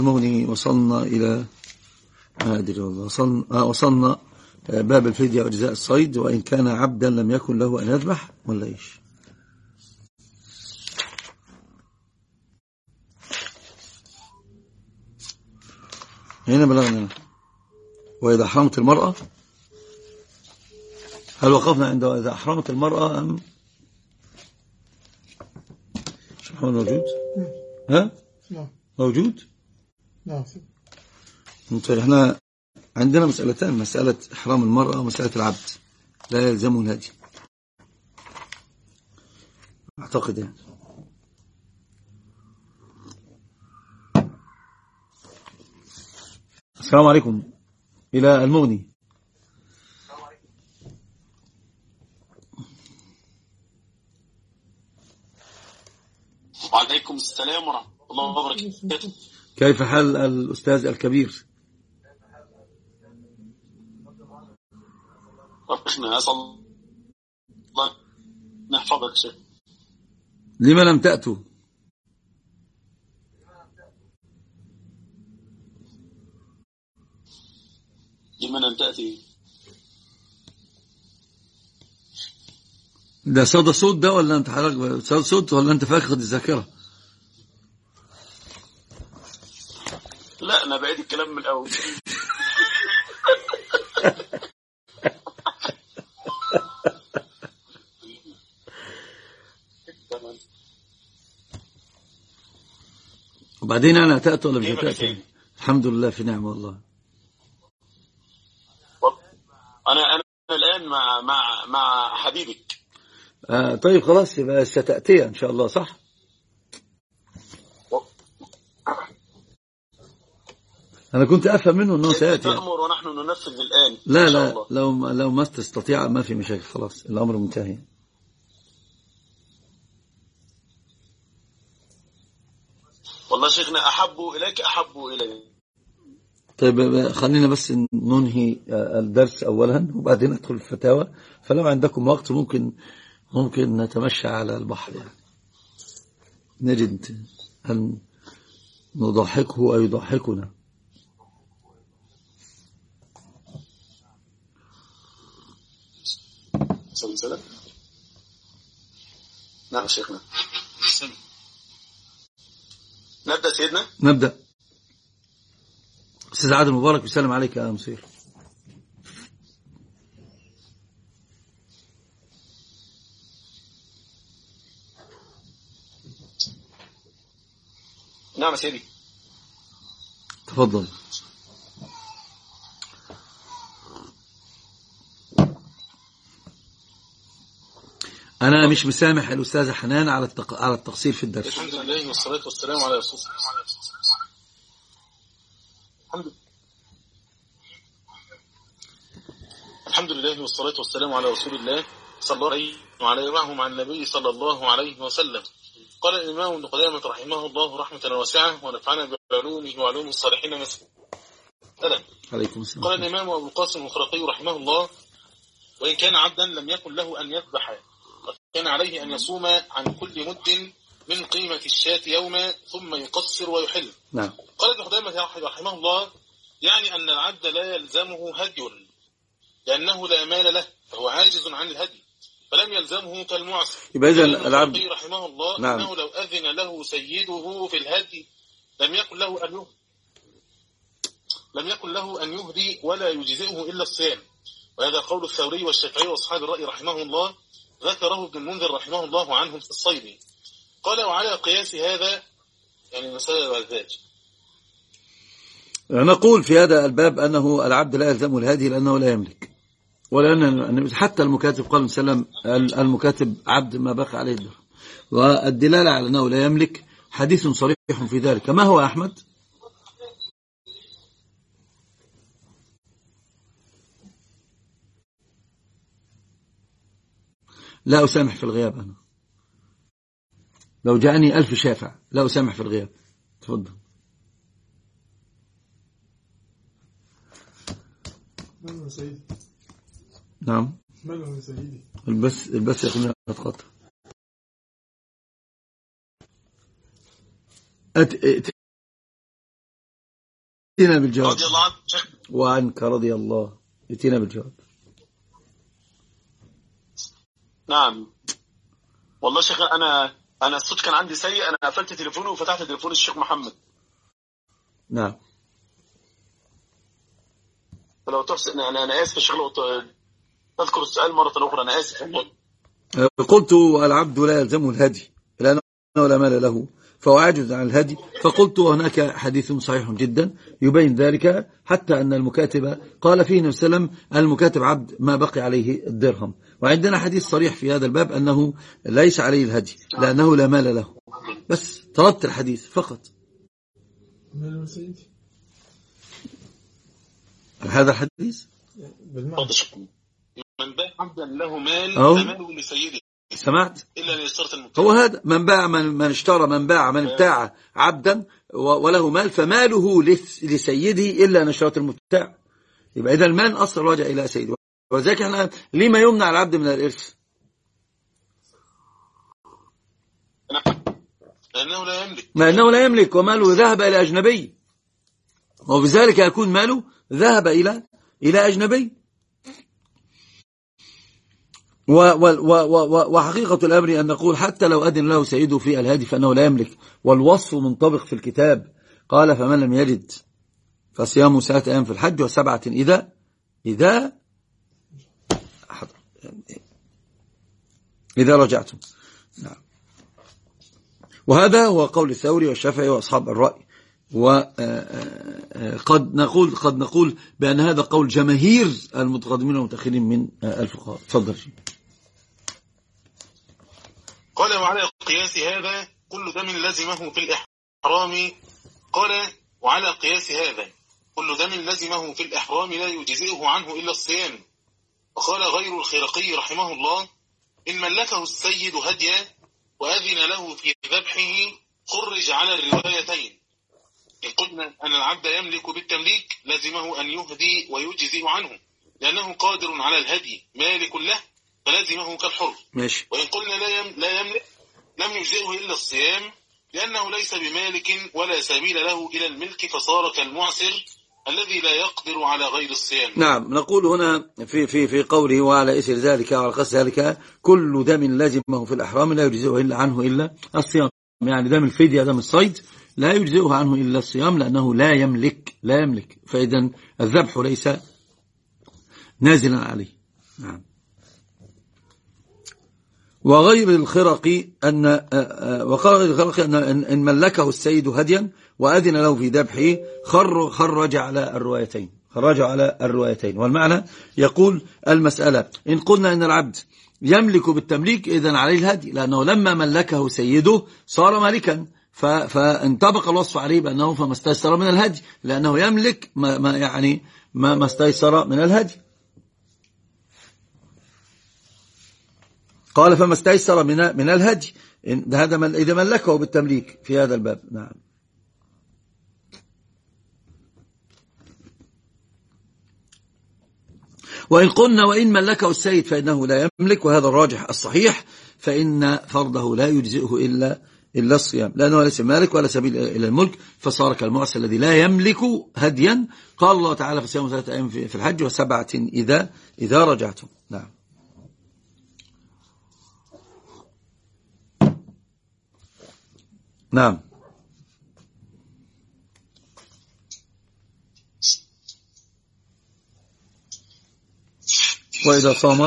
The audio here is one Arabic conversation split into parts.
المغني وصلنا إلى وصلنا باب الفدية وجزاء الصيد، وإن كان عبدا لم يكن له أن يذبح ولا إيش؟ هنا بلغنا. وإذا أحرمت المرأة، هل وقفنا عند إذا أحرمت المرأة أم محمد موجود؟ ها؟ موجود؟ نعم. احنا عندنا مسألتان، مسألة إحرام المرأة ومسألة العبد لا يلزمه الهدي أعتقد يعني. السلام عليكم إلى المغني. وعليكم السلام ورحمة الله وبركاته. كيف حال الأستاذ الكبير؟ ربنا أسأل الله نحفظك شيخ. لما لم تأتوا؟ لما لم تأتي؟ ده صدى صوت ده ولا انت حضرتك صدى صوت ولا انت فاقد الذاكرة؟ لا أنا بعيد الكلام من الأول. وبعدين أنا أتأت ولا مش أتأت؟ الحمد لله في نعمة والله. أنا الآن مع حبيبك. طيب خلاص يبقى ستأتي إن شاء الله، صح؟ أنا كنت أفهم منه أنه سيأتي. نأمر ونحن ننفذ الآن. لا لا، لو ما تستطيع ما في مشاكل، خلاص الأمر منتهي. والله شيخنا أحب إليك أحب إلي. طيب خلينا بس ننهي الدرس أولا وبعدين ندخل الفتاوى، فلو عندكم وقت ممكن نتمشى على البحر يعني. نجد أن نضحكه أو يضحكنا. سلام. نعم شيخنا. نبدأ سيدنا. نبدأ. أستاذ عادل مبارك بيسلم عليك يا مصير. نعم سيدي. تفضل. أنا مش مسامح الأستاذة حنان على التقصير في الدرس. الحمد لله والصلاة والسلام على رسول الله. الحمد لله والصلاة والسلام على رسول الله صلى الله عليه وعلى معهم عن النبي صلى الله عليه وسلم. قال الإمام ابن قدامة رحمه الله رحمة واسعة ونفعنا بعلومه وعلوم الصالحين مثلا. عليكم السلام. قال الإمام أبو القاسم الخرقي رحمه الله: وإن كان عبدا لم يكن له أن يذبح، كان عليه أن يصوم عن كل مد من قيمة الشاة يوما ثم يقصر ويحل. نعم. قال ابن قدامة رحمه الله: يعني أن العبد لا يلزمه هدي لأنه لا مال له فهو عاجز عن الهدي، فلم يلزمه كالمعسر. يبقى إذن العبد رحمه الله نعم. أنه لو أذن له سيده في الهدي لم يكن له أن يهدي ولا يجزئه إلا الصيام. وهذا قول الثوري والشافعي وأصحاب الرأي رحمه الله، ذكره ابن المنذر رحمه الله عنهم في الصيد. قال: وعلى قياس هذا يعني مسألة الوزاج. نقول في هذا الباب أنه العبد لا يلزمه الهدي لأنه لا يملك، ولأن حتى المكاتب قال وسلم المكاتب عبد ما بقى عليه الدرهم، والدلالة على أنه لا يملك حديث صريح في ذلك. ما هو أحمد؟ لا أسامح في الغياب. أنا لو جاءني 1000 شافع لا أسامح في الغياب. تفضل. ماله يا سيدي؟ نعم. ماله يا سيدي؟ البس يكون قطع. ائتنا بالجواب. رضي الله عنه. وعنك رضي الله. ائتنا بالجواب. نعم والله شيخ، أنا الصوت كان عندي سيء، أنا قفلت تليفوني وفتحت تليفون الشيخ محمد. نعم. فلو تحسن أنا آسف يا شيخ، لو تذكر السؤال مرة أخرى، أنا آسف والله. قلت العبد لا يلزمه الهدي لأنه لا مال له فهو عاجز عن الهدي، فقلت هناك حديث صحيح جدا يبين ذلك، حتى أن المكاتب قال فيه النبي صلى الله عليه وسلم المكاتب عبد ما بقي عليه الدرهم، وعندنا حديث صريح في هذا الباب أنه ليس عليه الهدي لأنه لا مال له. بس طردت الحديث فقط. ماله سيدي هذا الحديث بالمعنى. من باع عبدا له مال أو فماله لسيده سمعت؟ إلا ليسرة المبتاع. هو هذا من باع من اشترى من ابتاع عبدا وله مال فماله لسيده إلا نشرة المبتاع. يبقى إذا المال أصلا راجع إلى سيده. وذلك احنا لما يمنع العبد من الإرث؟ لأنه لا يملك وماله ذهب إلى أجنبي، وبذلك يكون ماله ذهب إلى أجنبي. وحقيقة الأمر أن نقول حتى لو أذن له سيده في الهدي فإنه لا يملك، والوصف منطبق في الكتاب. قال فمن لم يجد فصيام 3 أيام في الحج و7 إذا رجعتم. نعم. وهذا هو قول الثوري والشافعي وأصحاب الرأي. وقد نقول بأن هذا قول جماهير المتقدمين والمتأخرين من الفقهاء. تفضل. قال وعلى قياس هذا كل دم لزمه في الإحرام. قال وعلى قياس هذا كل دم لزمه في الإحرام لا يجزئه عنه إلا الصيام. وقال غير الخرقي رحمه الله إن ملكه السيد هديا وأذن له في ذبحه خرج على الروايتين. إن قلنا أن العبد يملك بالتمليك لزمه أن يهدي ويجزئ عنه لأنه قادر على الهدي مالك له فلزمه كالحر. ماشي. وإن قلنا لا يملك لم يجزئه إلا الصيام لأنه ليس بمالك ولا سبيل له إلى الملك فصار كالمعسر الذي لا يقدر على غير الصيام. نعم. نقول هنا في قوله وعلى إثر ذلك وعلى قصد ذلك كل دم لازمه في الأحرام لا يجزئه عنه إلا الصيام. يعني دم الفدية دم الصيد لا يجزئه عنه إلا الصيام لأنه لا يملك فإذا الذبح ليس نازلا عليه. نعم. وغير الخرق أن ملكه السيد هديا وأذن له في ذبحه خرج على الروايتين. والمعنى يقول المسألة إن قلنا إن العبد يملك بالتمليك إذن عليه الهدي لأنه لما ملكه سيده صار مالكا، فانطبق الوصف عليه بأنه فما استيسر من الهدي لأنه يملك ما استيسر من الهدي. قال فما استيسر من الهدي هذا إذا ملكه بالتمليك في هذا الباب. نعم. وإن قلنا وإن ملكه السيد فإنه لا يملك، وهذا الراجح الصحيح، فإن فرضه لا يجزئه إلا الصيام لأنه ليس مالك ولا سبيل إلى الملك فصار كالمعسر الذي لا يملك هديا. قال الله تعالى فصيام 3 أيام في الحج و7 إذا رجعتم. نعم. نعم. وإذا صام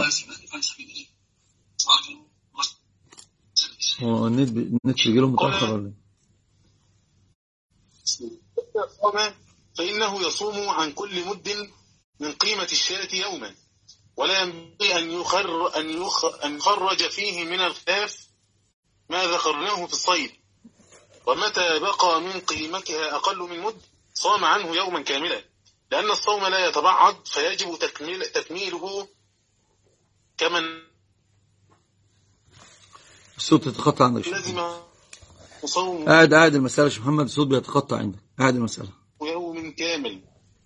النت بيجيله متأخر ولا فإنه يصوم عن كل مد من قيمة الشاة يوما ولا ينبغي أن يخرج فيه من الخلاف ما ذكرناه في الصيد. ومتى بقى من قيمتها أقل من مد صام عنه يوما كاملا لأن الصوم لا يتبعض فيجب تكميله كمن الصوت يتقطع عندك. لازم صوم قاعد المسألة يا محمد، الصوت بيتقطع عندك. قاعد المسألة ويوم كامل.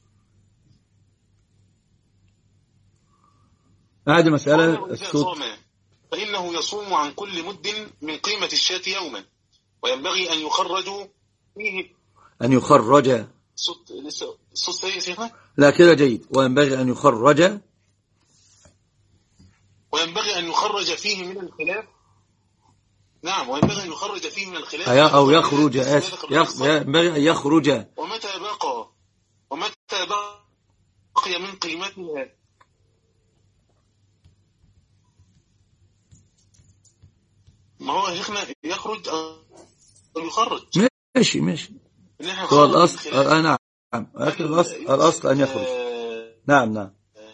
قاعد المسألة الصوت. فإنه يصوم عن كل مد من قيمة الشاة يوما وينبغي أن يخرج فيه أن يخرج صوت لسه الصوت سيء يا شيخنا؟ لا كده جيد. وينبغي أن يخرج فيه من الخلاف. نعم، وينبغي أن يخرج فيه من الخلاف أو يخرج. ينبغي أن يخرج. ومتى بقي من قيمتها. ما هو شيخنا يخرج أو يخرج. ماشي. هو الأصل. نعم. الأصل أن يخرج. نعم.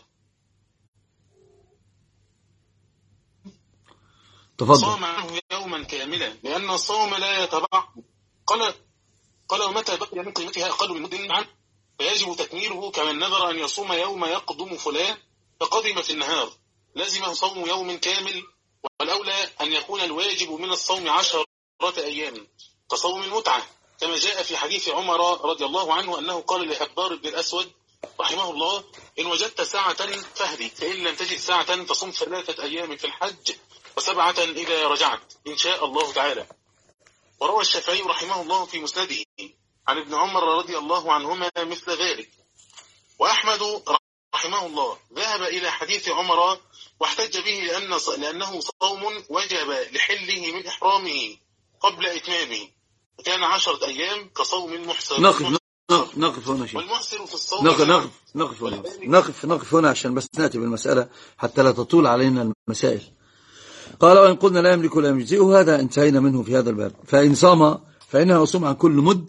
تفضل. صام عنه يوما كاملا لأن الصوم لا يتبع. قال ومتى بقي من قيمتها أقل من مد عنه فيجب تكميله، كمن نذر أن يصوم يوم يقدم فلان فقدم في النهار لزمه صوم يوم كامل، والأولى أن يكون الواجب من الصوم 10 أيام كصوم المتعة، كما جاء في حديث عمر رضي الله عنه أنه قال لحبار بن الأسود رحمه الله: إن وجدت ساعة فهدي، فإن لم تجد ساعة فصم 3 أيام في الحج و7 إذا رجعت إن شاء الله تعالى. وروى الشافعي رحمه الله في مسنده عن ابن عمر رضي الله عنهما مثل ذلك. وأحمد رحمه الله ذهب إلى حديث عمر واحتج به لأنه صوم وجب لحله من إحرامه قبل إتمامه، فكان 10 أيام كصوم المحسر. نقف هنا شيء. والمحسر في الصوم نقف هنا عشان بس نأتي بالمسألة حتى لا تطول علينا المسائل. قال وإن قلنا لا يملك ولا يجزئه، هذا انتهينا منه في هذا الباب. فإن صام فإنه يصوم عن كل مد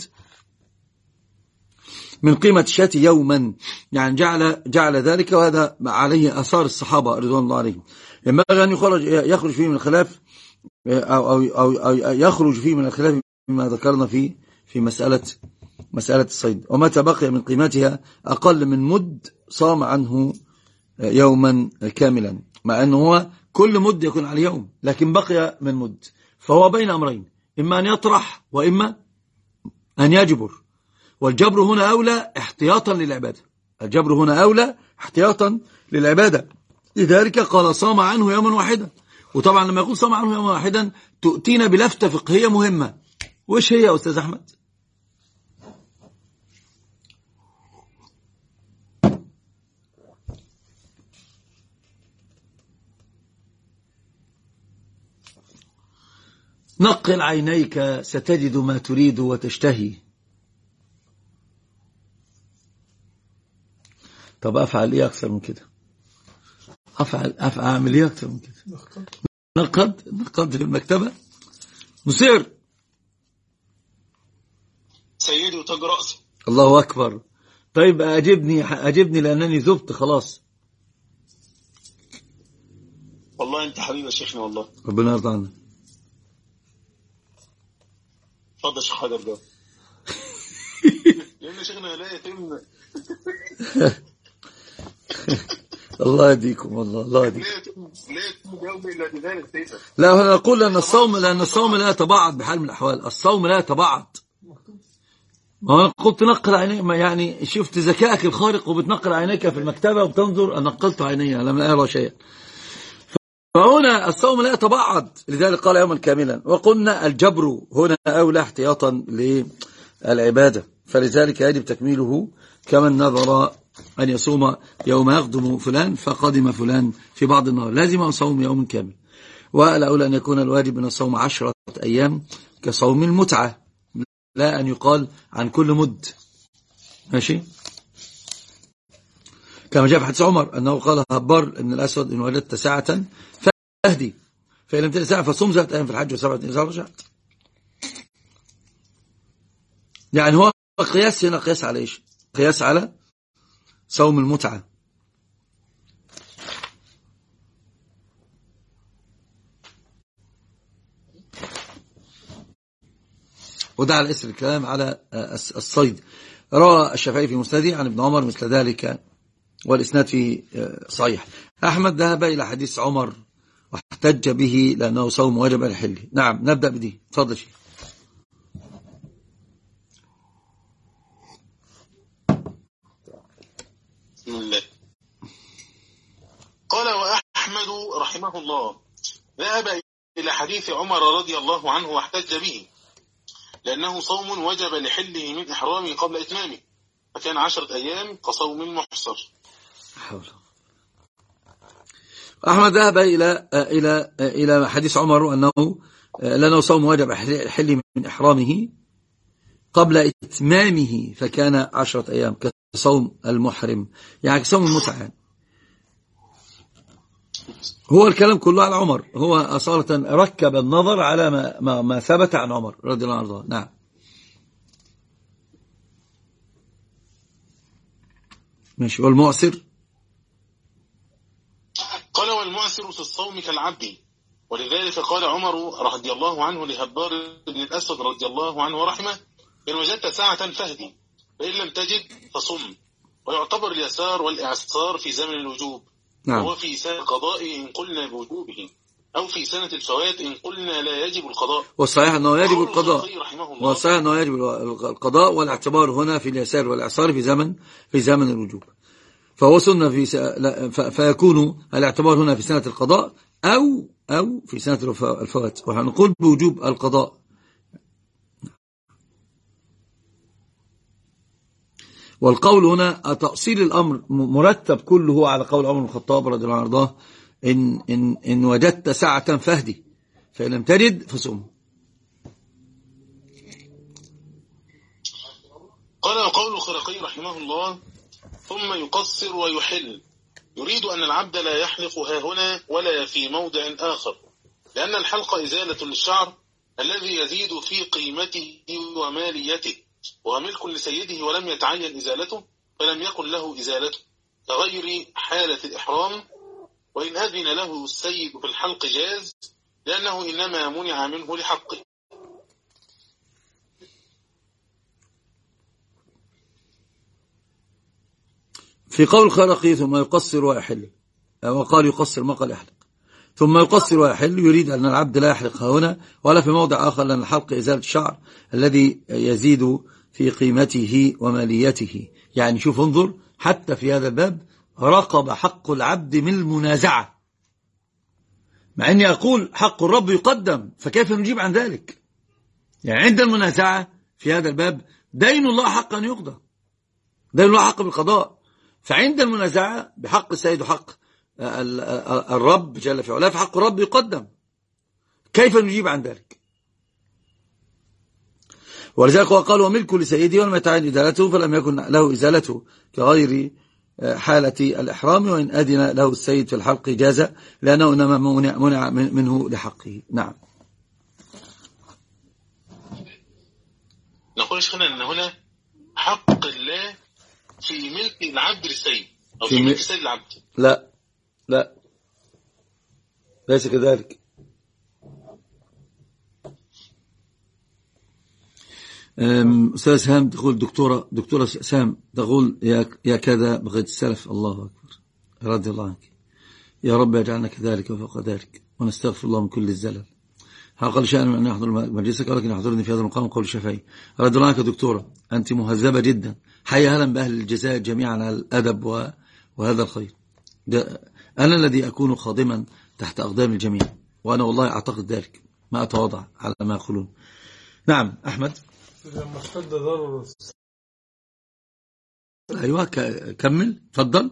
من قيمة الشاة يوما، يعني جعل ذلك، وهذا عليه أثار الصحابة رضوان الله عليهم. ينبغي أن يخرج فيه من الخلاف أو يخرج فيه من الخلاف مما ذكرنا في مسألة الصيد. ومتى بقي من قيمتها أقل من مد صام عنه يوما كاملا، مع أنه هو كل مد يكون على يوم، لكن بقي من مد، فهو بين أمرين: إما أن يطرح وإما أن يجبر. والجبر هنا أولى احتياطا للعبادة. لذلك قال صام عنه يوما واحدا. وطبعا لما يقول صام عنه يوما واحدا تؤتينا بلفتة فقهية مهمة. وش هي يا أستاذ أحمد؟ نقل عينيك ستجد ما تريد وتشتهي. طب أفعل إيه أكثر من كده؟ أعمل إيه أكثر من كده؟ نقد في المكتبة مسير سيدي وتاج رأسي. الله أكبر. طيب أجبني لأنني ذبت خلاص. والله أنت حبيب يا شيخنا والله. ربنا يرضى عنك. اتفضل شيخ حجر ده. لأن شيخنا لا يتم. الله يهديكم والله. الله يهديكم. لا يتم يوم إلا بذلك سيدنا. لا هنا نقول أن الصوم لا يتبعض بحال من الأحوال. الصوم لا يتبعض. ما أنا قلت نقل عيني، يعني شفت ذكائك الخارق وبتنقل عينيك في المكتبة وبتنظر. أنا نقلت عيني لم أرى شيئا. فهنا الصوم لا يتبعض، لذلك قال يوما كاملا. وقلنا الجبر هنا أولى احتياطا للعبادة، فلذلك يجب تكميله، كمن نذر أن يصوم يوم يقدم فلان فقدم فلان في بعض النهار لازم صوم يوم كامل. والأولى أن يكون الواجب من الصوم 10 أيام كصوم المتعة، لا أن يقال عن كل مد. ماشي. كما جاء في حديث عمر أنه قال هبار ابن الأسود: إن وجدت ساعة فاهدي، فإن لم تجد ساعة فصوم 3 أيام في الحج و7 إذا رجعت. يعني هو قياس هنا، قياس على إيش؟ قياس على صوم المتعة. وده على اسم الكلام على الصيد. روى الشافعي في مسنده عن ابن عمر مثل ذلك، والإسناد فيه صحيح. أحمد ذهب إلى حديث عمر واحتج به لأنه صوم واجب الحل. نعم، نبدأ بدي. تفضل شيء. بسم الله. قال وأحمد رحمه الله ذهب إلى حديث عمر رضي الله عنه واحتج به لأنه صوم وجب لحله من إحرامه قبل إتمامه، فكان 10 أيام كصوم المحصر. حول. أحمد ذهب إلى حديث عمر لأنه صوم واجب الحل من إحرامه قبل إتمامه، فكان 10 أيام كصوم المحرم، يعني كصوم المتعة. هو الكلام كله على عمر، هو أصالة ركب النظر على ما ثبت عن عمر رضي الله عنه. نعم. ماشي. والمعسر قال والمعسر في الصوم كالعبد، ولذلك قال عمر رضي الله عنه لهبار بن الأسود رضي الله عنه ورحمه: إن وجدت ساعة فهدي، فإن لم تجد فصم. ويعتبر اليسار والإعسار في زمن الوجوب، نعم. وهو في سنة القضاء إن قلنا بوجوبه، أو في سنة الفوات إن قلنا لا يجب القضاء. والصحيح أنه يجب القضاء، والاعتبار هنا في اليسار والإعسار في زمن الوجوب، فهو سنة فيكون الاعتبار هنا في سنة القضاء أو في سنة الفوات، وهنقول بوجوب القضاء. والقول هنا تأصيل الأمر مرتب كله على قول عمر بن الخطاب رضي الله عنه: إن وجدت ساعة فهدي، فإن لم تجد فصم. قال وقول الخرقي رحمه الله: ثم يقصر ويحل، يريد أن العبد لا يحلق ها هنا ولا في موضع آخر، لأن الحلق إزالة للشعر الذي يزيد في قيمته وماليته، وهو ملك لسيده ولم يتعين إزالته، فلم يكن له إزالته كغير حالة الإحرام. وإن أذن له السيد في الحلق جاز، لأنه إنما منع منه لحقه. في قول الخرقي ثم يقصر ويحل، وقال يقصر ما قال يحلق. ثم يقصر ويحل يريد أن العبد لا يحلق هنا ولا في موضع آخر، لأن الحلق إزالة الشعر الذي يزيد في قيمته وماليته. يعني شوف انظر، حتى في هذا الباب رقب حق العبد من المنازعة، مع أني أقول حق الرب يقدم، فكيف نجيب عن ذلك؟ يعني عند المنازعة في هذا الباب دين الله حق أن يقضى، دين الله حق بالقضاء، فعند المنازعة بحق السيد وحق الرب جل في علاه فحق الرب يقدم، كيف نجيب عن ذلك؟ ولذلك هو قال: وملك لسيده ولم يتعين إزالته، فلم يكن له إزالته كغير حالة الإحرام، وإن أذن له السيد في الحلق جاز، لأنه إنما منع منه لحقه. نعم. نقول شيخنا أن هنا حق الله في ملك العبد للسيد، أو في ملك السيد العبد. لا ليس كذلك. أستاذ سام تقول دكتورة سام تقول يا كذا بغيت السلف. الله أكبر، رضي الله عنك، يا رب يجعلنا كذلك وفوق ذلك، ونستغفر الله من كل الزلل. قال شأن من أن يحضر مجلسك، ولكن يحضرني في هذا المقام قول الشافعي. رضي الله عنك دكتورة، أنت مهذبة جدا، حي أهلا بأهل الجزائر جميعا على الأدب وهذا الخير. أنا الذي أكون خادما تحت أقدام الجميع، وأنا والله أعتقد ذلك، ما أتواضع على ما يقولون. نعم أحمد. لما اشتد ضرر. أيوة كمل، تفضل.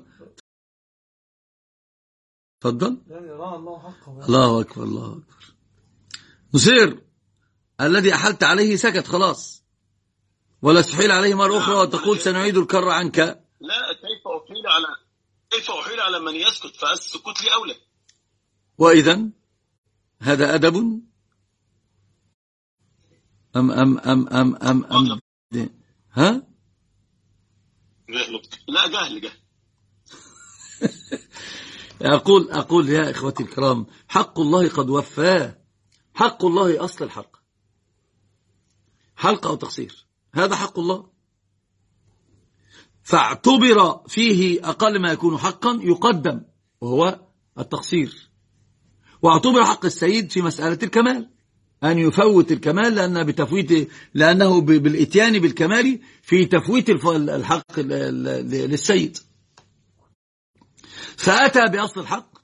يعني رأى الله حقه. الله أكبر، الله أكبر. نصير الذي أحلت عليه سكت خلاص، ولا تحيل عليه مرة أخرى وتقول سنعيد الكرة عنك. لا، كيف أحيل على من يسكت؟ فالسكوت لي أولى. وإذن هذا أدب أم ها؟ لا، جهل. أقول يا إخوتي الكرام، حق الله قد وفاه. حق الله أصل الحق، حلق أو تقصير، هذا حق الله، فاعتبر فيه أقل ما يكون حقا يقدم وهو التقصير، واعتبر حق السيد في مسألة الكمال أن يفوت الكمال لأنه بالإتيان بالكمال في تفويت الحق للسيد، فأتى بأصل الحق،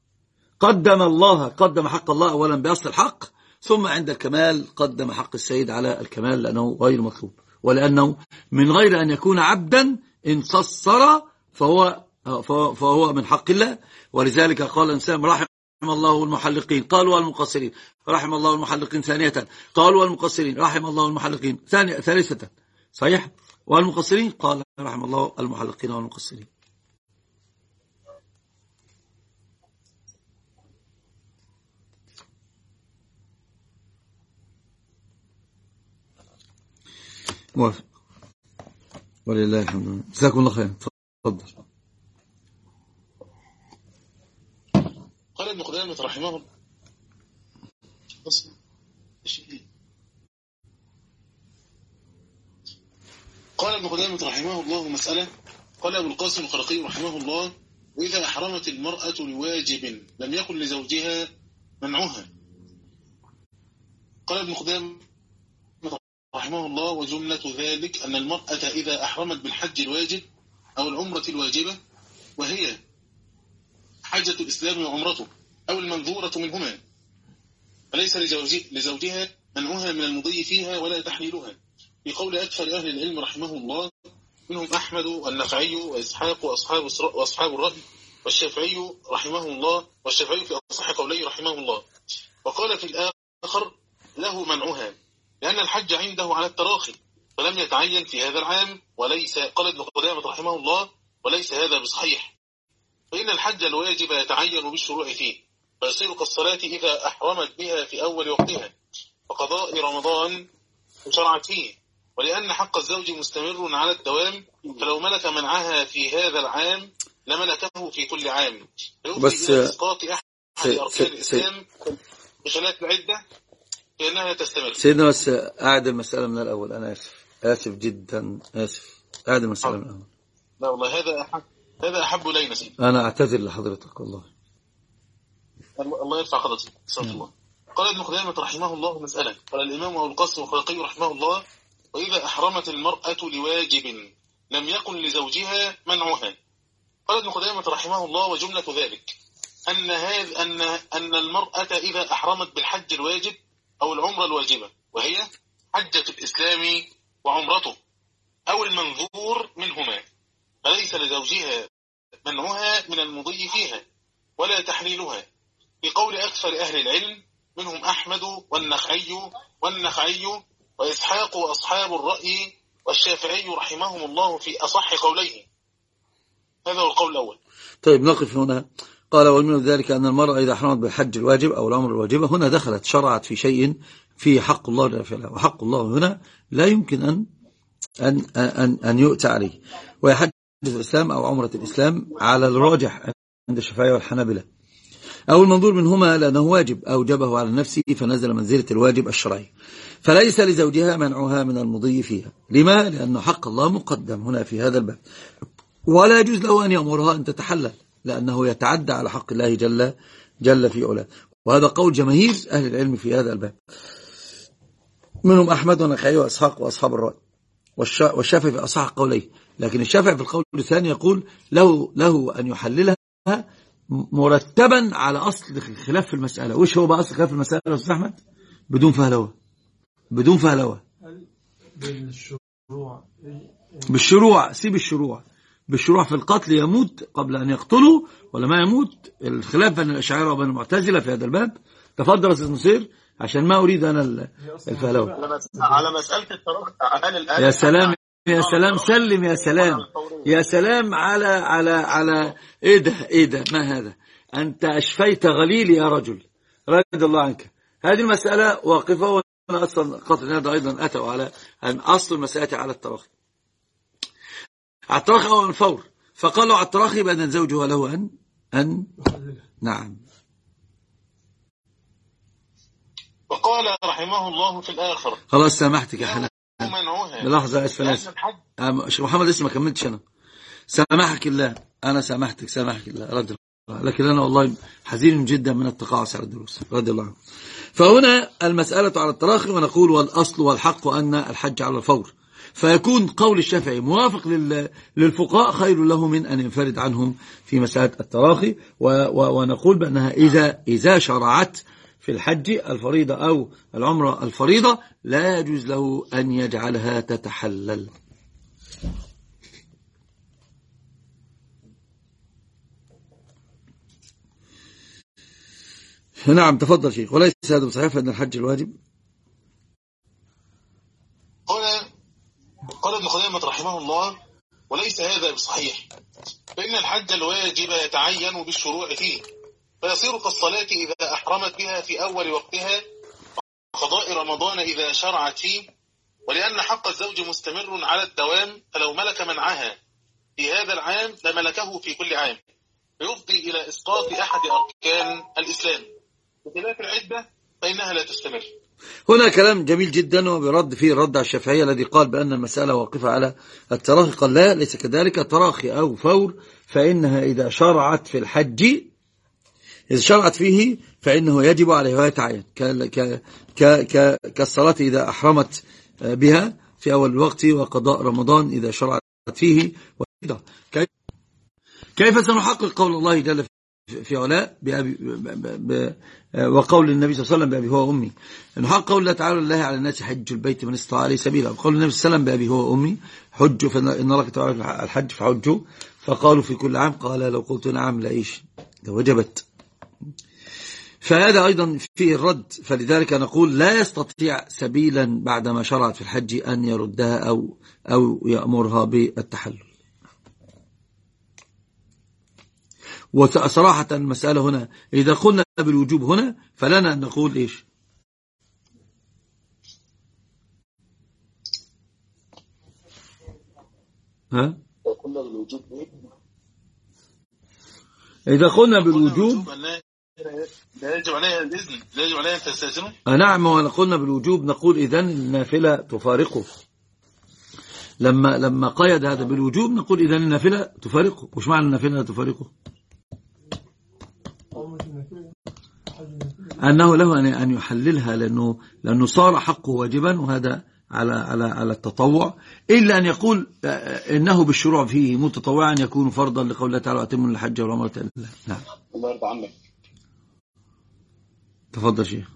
قدم حق الله أولا بأصل الحق، ثم عند الكمال قدم حق السيد على الكمال لأنه غير مطلوب. ولأنه من غير أن يكون عبدا إن قصر فهو من حق الله. ولذلك قال الإنسان رحم الله المحلقين، قالوا والمقصرين، رحم الله المحلقين ثانية، قالوا والمقصرين، رحم الله المحلقين ثالثة، صحيح، والمقصرين قال رحم الله المحلقين والمقصرين. موافق، ولله الحمد. جزاكم الله خير. تفضل. قال ابن قدامة رحمه الله مسألة. قال أبو القاسم الخرقي رحمه الله: وإذا أحرمت المرأة لواجب لم يكن لزوجها منعها. قال ابن قدامة رحمه الله: وجملة ذلك أن المرأة إذا أحرمت بالحج الواجب أو العمرة الواجبة وهي حجة الإسلام وعمرته أو المنذورة منهما، فليس لزوجها منعها من المضي فيها ولا تحليلها، في قول أكثر أهل العلم رحمه الله، منهم أحمد والنخعي وإسحاق وأصحاب الرأي والشافعي رحمه الله، والشافعي في أصح قوليه رحمه الله. وقال في الآخر له منعها لأن الحج عنده على التراخي فلم يتعين في هذا العام، وليس، قال ابن قدامة رحمه الله: وليس هذا بصحيح، فإن الحج الواجب يتعين بالشروع فيه، فيصير كالصلاة إذا أحرمت بها في أول وقتها، وقضاء رمضان شرعت فيه، ولأن حق الزوج مستمر على الدوام، فلو ملك منعها في هذا العام لملكه في كل عام، بس إلى إسقاط أحد أركان الإسلام بخلاف العدة لأنها تستمر. سيدنا بس أعد المسألة من الأول. أنا آسف جدا، آسف. أعد المسألة من الأول. لا والله هذا أحب إلينا سيدي. أنا أعتذر لحضرتك والله. الله يرفع قدرك. صلى الله. قال ابن قدامة رحمه الله مسألة. قال الإمام أبو القاسم الخرقي رحمه الله: وإذا أحرمت المرأة لواجب لم يكن لزوجها منعها. قال ابن قدامة رحمه الله: وجملة ذلك أن المرأة إذا أحرمت بالحج الواجب أو العمرة الواجبة وهي حجة الإسلام وعمرته أو المنذور منهما، فليس لزوجها منعها من المضي فيها ولا تحليلها، في قول أكثر أهل العلم، منهم أحمد والنخعي وإسحاق وأصحاب الرأي والشافعي رحمهم الله في أصح قوليه. هذا هو القول الأول. طيب نقف هنا. قال: ومن ذلك أن المرأة إذا أحرمت بالحج الواجب أو العمرة الواجبة، هنا دخلت شرعت في شيء فيه حق الله لا فعله، وحق الله هنا لا يمكن أن يؤتى عليه، وهي حج الإسلام أو عمرة الإسلام على الراجح عند الشافعية والحنابلة، أو المنظور منهما لأنه واجب أوجبه على نفسه فنزل منزلة الواجب الشرعي، فليس لزوجها منعها من المضي فيها. لما؟ لأن حق الله مقدم هنا في هذا الباب، ولا يجوز له أن يأمرها أن تتحلل، لأنه يتعدى على حق الله جل في علاه. وهذا قول جماهير أهل العلم في هذا الباب، منهم أحمد والنخعي وإسحاق وأصحاب الرأي والشافعي في أصح قوليه. لكن الشافعي في القول الثاني يقول له أن يحللها مرتبا على أصل خلاف في المسألة. وش هو بقى أصل خلاف في المسألة يا أستاذ أحمد؟ بدون فهلوة. بالشروع. سيب بالشروع في القتل، يموت قبل أن يقتله ولا ما يموت. الخلاف بين الأشاعرة وبين المعتزلة في هذا الباب. تفضل يا أستاذ نصير، عشان ما أريد أنا الفهلوة. على مسألة التراخي. يا سلام سلم، يا سلام على ايه ده ما هذا؟ انت اشفيت غليلي يا رجل، رضي الله عنك. هذه المسألة واقفة، وانا اصلا قطر هذا ايضا اتوا على ان اصل المسألة على التراخي او الفور، فقالوا على التراخي بأن زوجها له ان نعم. وقال رحمه الله في الآخر: خلاص سامحتك يا حنان. لحظة اسف شيخ محمد، لسه ما كملتش. انا سامحك الله، سامحك الله رضي الله، لكن انا والله حزين جدا من التقاعس على الدروس رضي الله عنه. فهنا المسألة على التراخي، ونقول والأصل والحق أن الحج على الفور، فيكون قول الشافعي موافق للفقهاء خير له من أن ينفرد عنهم في مسألة التراخي. ونقول بأنها إذا شرعت في الحج الفريضة أو العمرة الفريضة لا يجوز له أن يجعلها تتحلل. نعم تفضل شيخ. وليس هذا بصحيح فإن الحج الواجب. قال ابن قدامة رحمه الله: وليس هذا بصحيح، فإن الحج الواجب يتعين بالشروع فيه، فيصير كالصلاة إذا أحرمت بها في أول وقتها، وقضاء رمضان إذا شرعت فيه، ولأن حق الزوج مستمر على الدوام، فلو ملك منعها في هذا العام لملكه في كل عام، فيفضي إلى إسقاط أحد أركان الإسلام، بخلاف العدة فإنها لا تستمر. هنا كلام جميل جدا وبيرد فيه الرد على الشافعية الذي قال بأن المسألة واقفة على التراخي. قال لا، ليس كذلك، التراخي أو فور فإنها إذا شرعت في الحج، إذا شرعت فيه فإنه يجب عليه ويتعين، كالصلاة إذا أحرمت بها في أول الوقت، وقضاء رمضان إذا شرعت فيه. كيف سنحقق قول الله جل في علاء وقول النبي صلى الله عليه وسلم بأبي هو أمي؟ نحقق قول الله تعالى: الله على الناس حج البيت من استطاع عليه سبيلا، وقول النبي صلى الله عليه وسلم بأبي هو أمي: حجوا فإن الله كتب عليكم الحج فحجوا، فقالوا في كل عام، قال لو قلت نعم لإيش لوجبت. فهذا أيضا فيه الرد، فلذلك نقول لا يستطيع سبيلا بعدما شرعت في الحج أن يردها أو يأمرها بالتحلل. وصراحة المسألة هنا إذا قلنا بالوجوب هنا فلنا أن نقول إيش؟ ها؟ إذا قلنا بالوجوب لا يجب عليها الإذن، لا يجب عليها أن تستأذنه. نعم، وقلنا بالوجوب نقول إذن النافلة تفارقه. لما قيد هذا بالوجوب نقول إذن النافلة تفارقه. وش معنى النافلة تفارقه؟ أنه له أن يحللها لأنه صار حقه واجبا، وهذا على التطوع، إلا أن يقول إنه بالشروع فيه متطوعا يكون فرضا لقول الله تعالى: أتموا الحج والعمرة لله. نعم الله يرضى عنك. تفضل شيخ.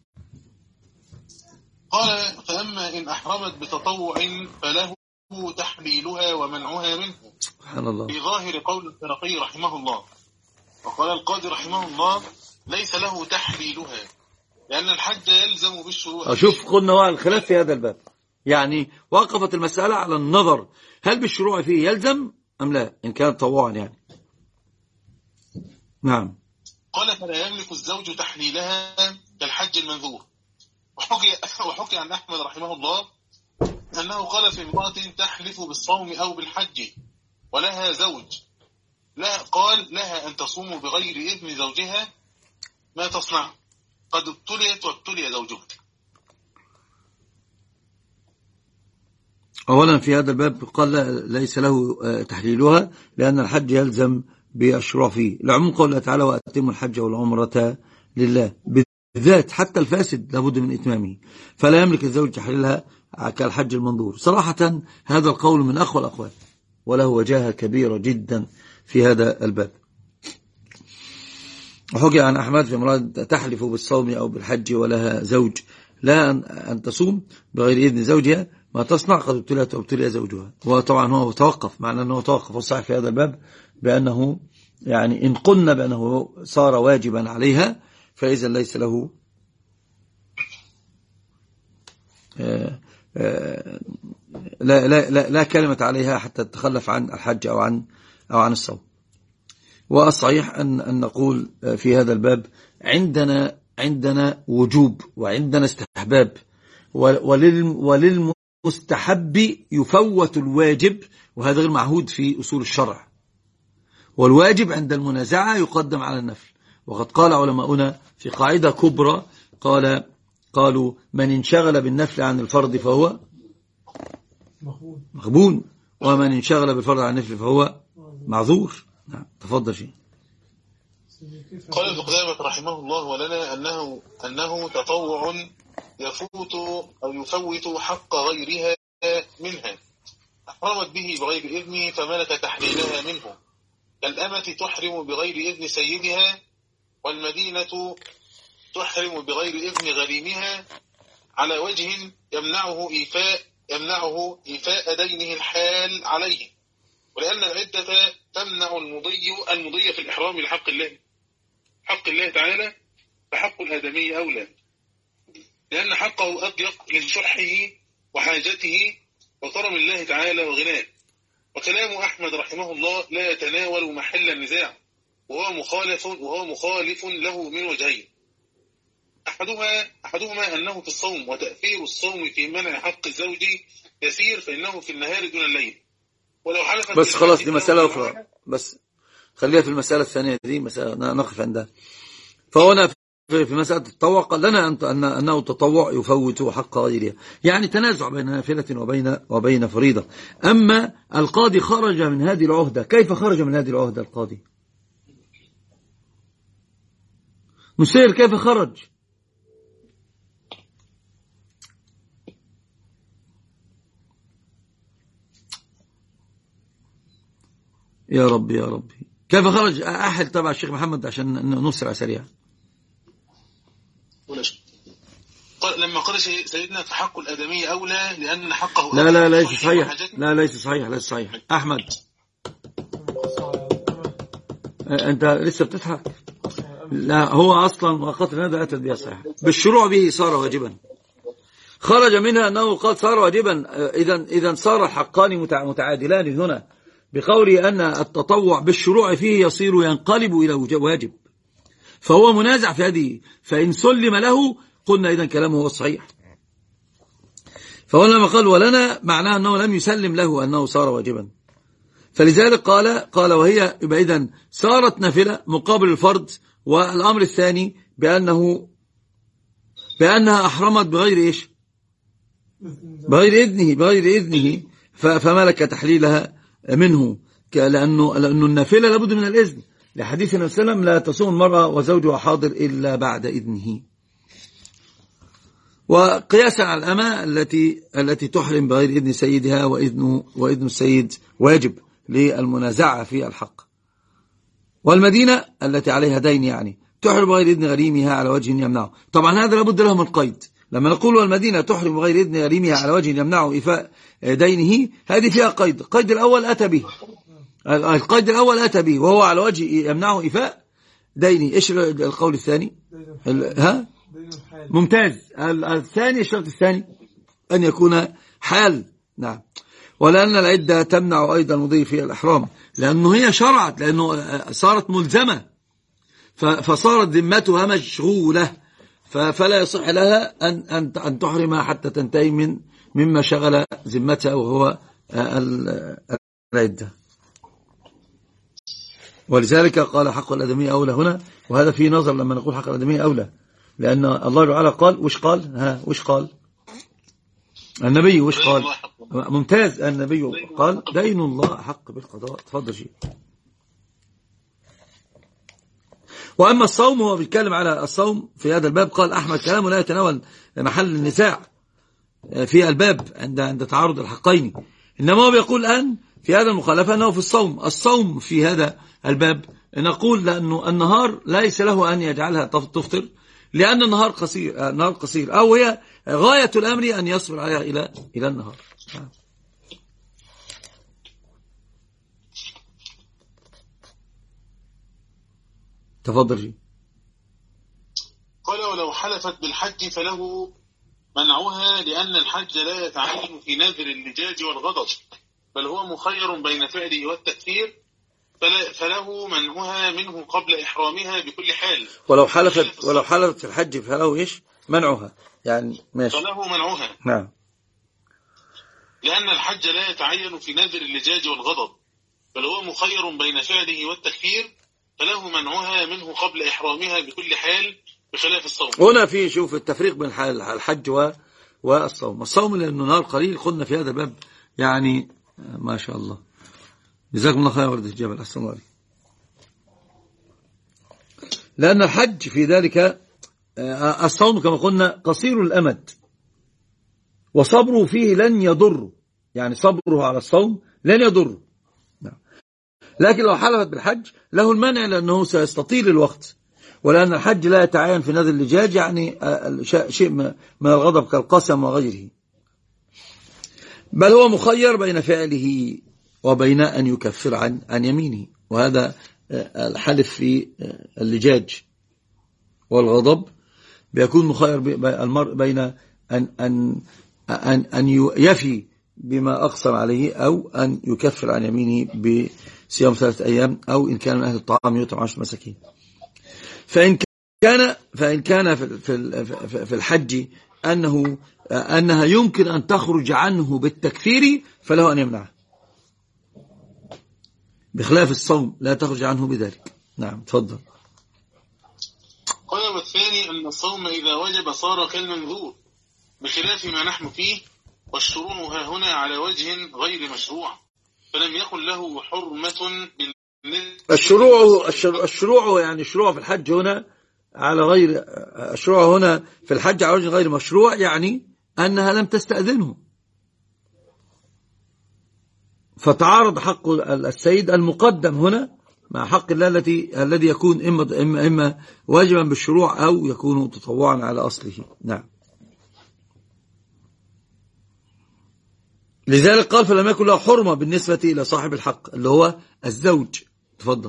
قال: فأما إن أحرمت بتطوع فله تحليلها ومنعها منه، سبحان الله، في ظاهر قول الفرقي رحمه الله. وقال القاضي رحمه الله: ليس له تحليلها، لأن الحج يلزم بالشروع. شوف قلنا الخلاف في هذا الباب، يعني وقفت المسألة على النظر هل بالشروع فيه يلزم أم لا، إن كان طوعا يعني. نعم. قال: فلا يملك الزوج تحليلها كالحج المنذور. وحكي عن أحمد رحمه الله أنه قال في امرأة تحلف بالصوم أو بالحج ولها زوج، لا قال لها أن تصوم بغير إذن زوجها، ما تصنع؟ قد ابتليت وابتلي زوجها. أولا في هذا الباب قال ليس له تحليلها لأن الحج يلزم بالشروع فيه، لعموم قول الله تعالى: وأتموا الحج والعمرة لله، بالذات حتى الفاسد لابد من إتمامه، فلا يملك الزوج تحليلها كالحج المنظور. صراحة هذا القول من أقوى الأقوال، وله وجاهة كبيرة جدا في هذا الباب. وحكي عن أحمد في امرأة تحلف بالصوم أو بالحج ولها زوج، لا أن تصوم بغير إذن زوجها، ما تصنع؟ قد ابتلت وابتلي زوجها. وطبعا هو توقف، معنى أنه توقف الصحيح في هذا الباب بأنه يعني إن قلنا بأنه صار واجبا عليها فإذا ليس له لا كلمة عليها حتى تتخلف عن الحج أو عن الصوم. والصحيح أن نقول في هذا الباب عندنا وجوب وعندنا استحباب، وللمستحب يفوت الواجب، وهذا غير معهود في أصول الشرع، والواجب عند المنازعة يقدم على النفل. وقد قال علماؤنا في قاعدة كبرى قالوا: من انشغل بالنفل عن الفرض فهو مغبون، ومن انشغل بالفرض عن النفل فهو معذور. نعم تفضل شيء. قال ابن قدامة رحمه الله: ولنا أنه تطوع يفوت أو يفوت حق غيرها منها، أحرمت به بغير إذن فملك تحليلها منه، كالأمة تحرم بغير إذن سيدها، والمدينة تحرم بغير إذن غريمها على وجه يمنعه إيفاء دينه الحال عليه، ولأن العدة تمنع المضي في الإحرام لحق الله تعالى، فحق الآدمي أولى، لأن حقه أضيق لشحه وحاجته وكرم الله تعالى وغناه. وكلام أحمد رحمه الله لا يتناول محل النزاع، وهو مخالف له من وجهين. أحدهما أنه في الصوم، وتأثير الصوم في منع حق الزوج يسير، فإنه في النهار دون الليل. ولو حلفت بس خلاص دي مسألة أخرى، بس خليها في المسألة الثانية دي مسألة نقف عندها. فهنا في مسألة التطوع قال لنا أنه التطوع يفوت حق غيرها، يعني تنازع بين نافلة وبين فريضة. أما القاضي خرج من هذه العهدة، كيف خرج من هذه العهدة القاضي؟ نسير كيف خرج؟ يا ربي يا ربي، كيف خرج؟ أحد تبع الشيخ محمد عشان نسرع سريعا. لما قال سيدنا فحق الآدمي أولى لأن حقه لا ليس صحيح، ليس صحيح. أحمد أنت لسه بتضحك. لا، هو أصلا وقتل هذا أتت بها صحيح، بالشروع به صار واجبا. خرج منها أنه قال صار واجبا، إذا صار الحقان متعادلان هنا، بقوله أن التطوع بالشروع فيه ينقلب إلى واجب، فهو منازع في هذه، فإن سلم له قلنا إذن كلامه هو الصحيح. فهو لما قال ولنا معناه أنه لم يسلم له أنه صار واجبا، فلذلك قال وهي يبقى إذن صارت نافلة مقابل الفرض. والأمر الثاني بأنها أحرمت بغير إيش؟ بغير إذنه فملك تحليلها منه، لأنه النافلة لابد من الإذن، لحديث النبي صلى الله عليه وسلم لا تصوم المرأة وزوجها حاضر إلا بعد إذنه. وقياسا على الأمة التي تحرم بغير إذن سيدها، وإذن السيد واجب للمنازعة في الحق. والمدينة التي عليها دين يعني تحرم بغير إذن غريمها على وجه يمنعه. طبعا هذا لابد له من قيد، لما نقول والمدينة تحرم بغير إذن غريمها على وجه يمنعه إيفاء دينه، هذه فيها قيد. القيد الأول أتى به وهو على وجه يمنعه إيفاء دينه. إيش القول الثاني؟ ممتاز. الثاني الشرط الثاني أن يكون حال. نعم. ولأن العدة تمنع أيضا المضي في الإحرام، لأنه هي شرعت، لأنه صارت ملزمة، فصارت ذمتها مشغولة، فلا يصح لها أن تحرمها حتى تنتهي مما شغل ذمتها وهو العدة. ولذلك قال حق الآدمي أولى هنا، وهذا فيه نظر لما نقول حق الآدمي أولى، لأن الله تعالى قال وش قال النبي؟ وش قال؟ ممتاز. النبي قال دين الله حق بالقضاء. تفضل شيء. وأما الصوم، هو بيتكلم على الصوم في هذا الباب. قال أحمد كلامه لا يتناول محل النزاع في الباب عند تعارض الحقين، إنما هو بيقول الآن في هذا المخالفة أنه في الصوم في هذا الباب نقول لأنه النهار ليس له أن يجعلها تفطر، لأن النهار قصير، أو هي غاية الأمر أن يصبر عليها إلى النهار. تفضل جي. قال ولو حلفت بالحج فله منعها، لأن الحج لا يتعين في نذر اللجاج والغضب، بل هو مخير بين فعله والتكفير، فله منعها منه قبل إحرامها بكل حال. ولو حلفت في الحج فله إيش؟ منعها، يعني ماشي. فله منعها. نعم. لأن الحج لا يتعين في نذر اللجاج والغضب، بل هو مخير بين فعله والتكفير، فله منعها منه قبل إحرامها بكل حال بخلاف الصوم. هنا في شوف التفريق بين الحج والصوم. الصوم لأنه نهار قليل، قلنا في هذا الباب يعني ما شاء الله. جزاكم الله خير ورد الجبل. أحسن الله عليك. لأن الحج في ذلك الصوم كما قلنا قصير الأمد، وصبره فيه لن يضر، يعني صبره على الصوم لن يضر. لكن لو حلفت بالحج له المنع، لأنه سيستطيل الوقت، ولأن الحج لا يتعين في نذر اللجاج، يعني شيء من الغضب كالقسم وغيره، بل هو مخير بين فعله وبين أن يكفر عن يمينه. وهذا الحلف في اللجاج والغضب بيكون مخير المرء بين أن يفي بما أقسم عليه أو أن يكفر عن يمينه بصيام 3 أيام، أو إن كان من أهل الطعام يطعم 10 مساكين. فإن كان في الحج أنها يمكن أن تخرج عنه بالتكفير فله أن يمنعه، بخلاف الصوم لا تخرج عنه بذلك. نعم تفضل. قال والثاني أن الصوم إذا وجب صار كالمنذور بخلاف ما نحن فيه، والشروع ها هنا على وجه غير مشروع، فلم يكن له حرمة الشروع يعني الشروع في الحج هنا على غير الشروع هنا في الحج على وجه غير مشروع، يعني أنها لم تستأذنه، فتعارض حق السيد المقدم هنا مع حق الله الذي يكون إما واجبا بالشروع أو يكون تطوعا على أصله. نعم. لذلك قال فلم يكن له حرمة بالنسبة إلى صاحب الحق اللي هو الزوج. تفضل.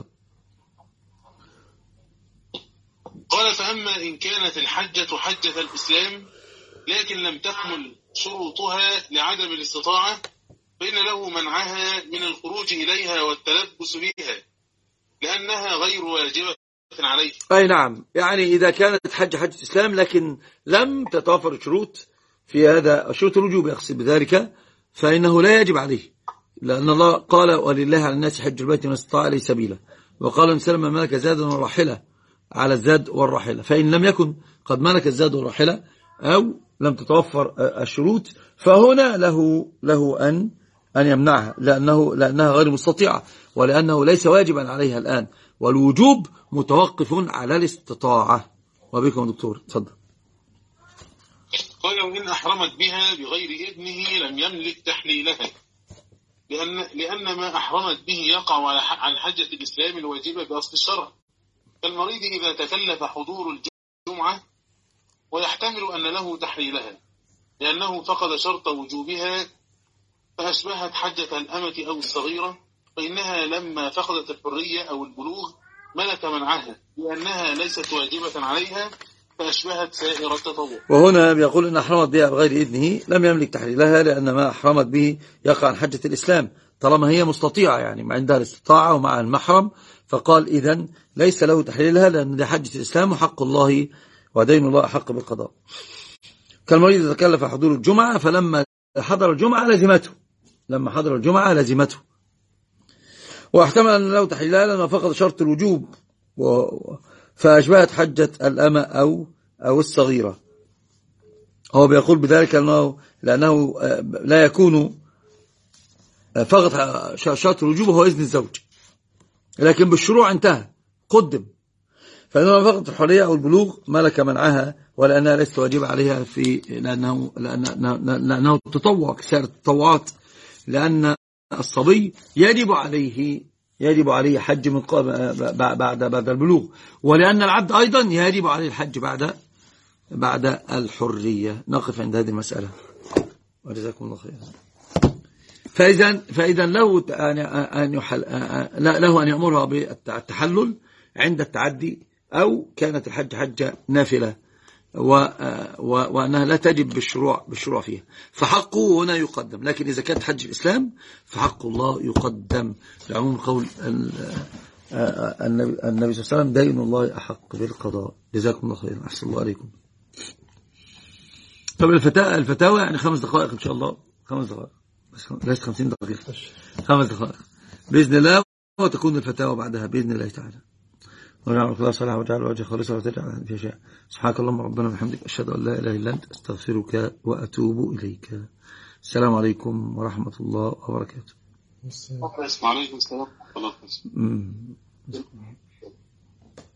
قال فأما إن كانت الحجة حجة الإسلام لكن لم تكمل شروطها لعدم الاستطاعة، فإن له منعها من الخروج إليها والتلبس بها لأنها غير واجبة عليه. أي نعم، يعني إذا كانت حجة إسلام لكن لم تتوفر الشروط في هذا شروط الوجوب يقصد بذلك، فإنه لا يجب عليه، لأن الله قال ولله على الناس حج البيت من استطاع إليه سبيلا، وقال الإنسان من ملك زادا وراحلة على الزاد والراحلة. فإن لم يكن قد ملك الزاد والراحلة أو لم تتوفر الشروط فهنا له أن يمنعها لأنها غير مستطيعة، ولأنه ليس واجبا عليها الآن، والوجوب متوقف على الاستطاعة. وبكم دكتور تفضل. قال وإن أحرمت بها بغير إذنه لم يملك تحليلها، لأن ما أحرمت به يقع عن حجة الإسلام الواجبة بأصل الشرع، كالمريض إذا تكلف حضور الجمعة ويحتمل أن له تحليلها لأنه فقد شرط وجوبها، فأشبهت حجة الأمة أو الصغيرة، فإنها لما فقدت الحرية أو البلوغ ملك منعها لأنها ليست واجبة عليها، فأشبهت سائر التطوع. وهنا بيقول إن أحرمت بها بغير إذنه لم يملك تحليلها، لأن ما أحرمت به يقع عن حجة الإسلام طالما هي مستطيعة، يعني عندها الاستطاعة ومع المحرم، فقال إذن ليس له تحليلها لأن دي حجة الإسلام وحق الله ودين الله أحق بالقضاء. كالمريض إذا تكلف حضور الجمعة فلما حضر الجمعة لزمته، واحتمل أن له تحليلها لما فقد شرط الوجوب، فأشبهت حجة الأمة أو الصغيرة. هو بيقول بذلك لأنه لا يكون فقط شرط الوجوب هو إذن الزوج، لكن بالشروع انتهى قدم، فإنما فقط الحرية أو البلوغ ملك منعها، ولأنها ليست واجبة عليها لأنه تطوع كسائر التطوعات، لأن الصبي يجب عليه حج من بعد البلوغ، ولأن العبد أيضا يجب عليه الحج بعد الحرية. نقف عند هذه المسألة وجزاكم الله خيرا. فإذا له أن يأمرها بالتحلل عند التعدي، أو كانت الحج حجة نافلة وأنها لا تجب بالشروع فيها، فحقه هنا يقدم. لكن إذا كانت حج الإسلام فحق الله يقدم، لعموم قول النبي صلى الله عليه وسلم دين الله أحق بالقضاء. جزاكم الله خيرا، أحسن الله عليكم. طب الفتاوى يعني 5 دقائق إن شاء الله، 5 دقائق ليس 50 دقيقة، 5 دقائق بإذن الله، وتكون الفتاوى بعدها بإذن الله تعالى. ونعم الله صلى الله وجعل وجه خالصا وتجعل فيها شيء. سبحانك اللهم ربنا وبحمدك أشهد أن لا إله إلا أنت أستغفرك وأتوب إليك. السلام عليكم ورحمة الله وبركاته. السلام عليكم ورحمة الله وبركاته.